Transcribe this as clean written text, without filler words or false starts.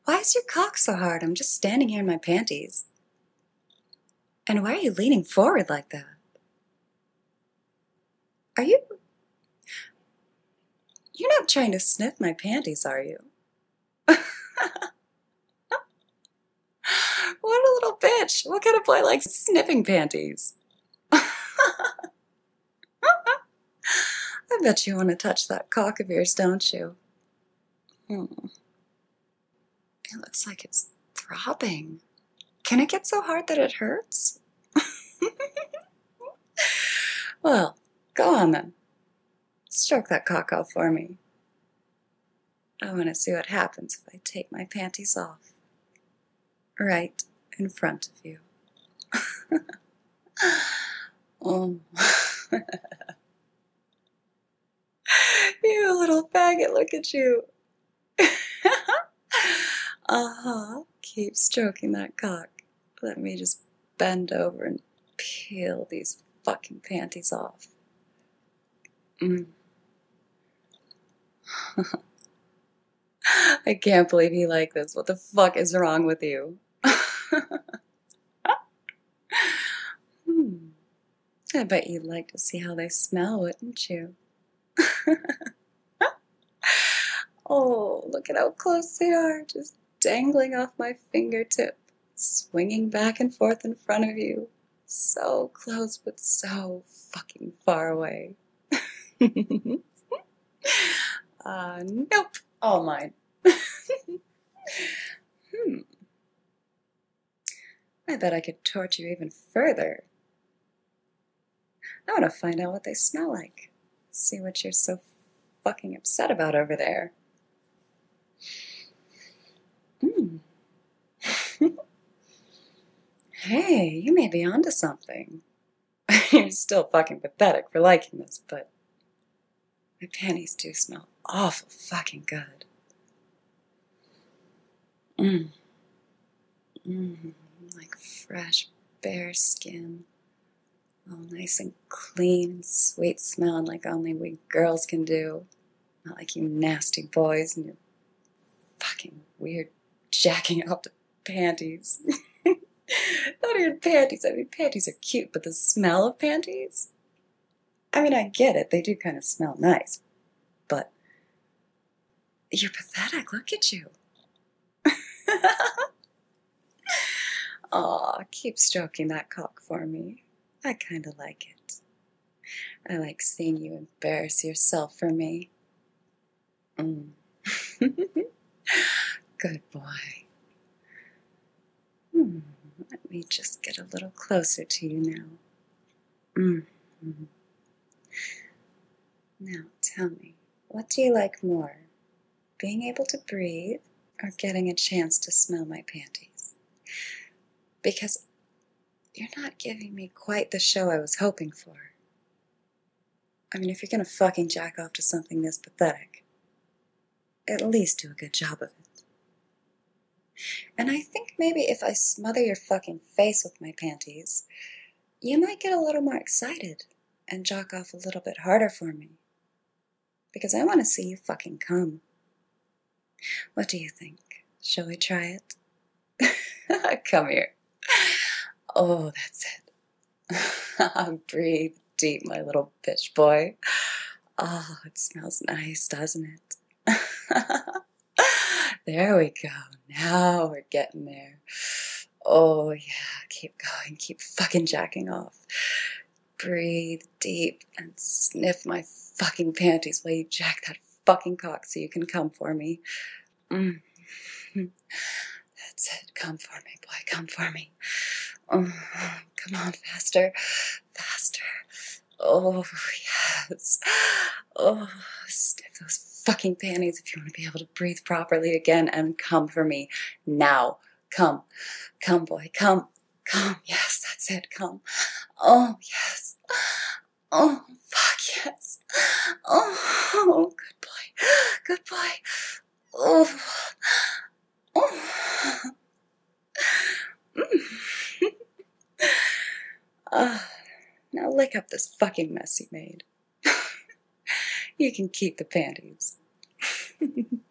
Why is your cock so hard? I'm just standing here in my panties. And why are you leaning forward like that? Are you... You're not trying to sniff my panties, are you? What a little bitch. What kind of boy likes sniffing panties? I bet you want to touch that cock of yours, don't you? It looks like it's throbbing. Can it get so hard that it hurts? Well, go on then. Stroke that cock off for me. I want to see what happens if I take my panties off. Right in front of you. Oh. You little faggot, look at you. Keep stroking that cock. Let me just bend over and peel these fucking panties off. I can't believe you like this. What the fuck is wrong with you? I bet you'd like to see how they smell, wouldn't you? Oh, look at how close they are, just dangling off my fingertip, swinging back and forth in front of you. So close, but so fucking far away. Nope, all mine. I bet I could torture you even further. I want to find out what they smell like. See what you're so fucking upset about over there. Hey, you may be onto something. You're still fucking pathetic for liking this, but my panties do smell awful fucking good. Like fresh bear skin. All nice and clean and sweet smelling like only we girls can do. Not like you nasty boys and your fucking weird jacking off to panties. Not even panties. I mean, panties are cute, but the smell of panties? I mean, I get it. They do kind of smell nice. But you're pathetic. Look at you. Aw, keep stroking that cock for me. I kind of like it. I like seeing you embarrass yourself for me. Good boy. Let me just get a little closer to you now. Now, tell me, what do you like more? Being able to breathe or getting a chance to smell my panties? Because you're not giving me quite the show I was hoping for. I mean, if you're gonna fucking jack off to something this pathetic, at least do a good job of it. And I think maybe if I smother your fucking face with my panties, you might get a little more excited and jack off a little bit harder for me. Because I want to see you fucking come. What do you think? Shall we try it? Come here. Oh, that's it. Breathe deep, my little bitch boy. Oh, it smells nice, doesn't it? There we go. Now we're getting there. Oh, yeah. Keep going. Keep fucking jacking off. Breathe deep and sniff my fucking panties while you jack that fucking cock so you can come for me. That's it. Come for me, boy. Come for me. Oh, come on, faster. Faster. Oh, yes. Oh, sniff those fucking panties if you want to be able to breathe properly again, and come for me now. Come. Come, boy. Come. Come. Yes, that's it. Come. Oh, yes. Oh, fuck, yes. Oh, good boy. Good boy. Oh. Oh. Now lick up this fucking mess you made. You can keep the panties.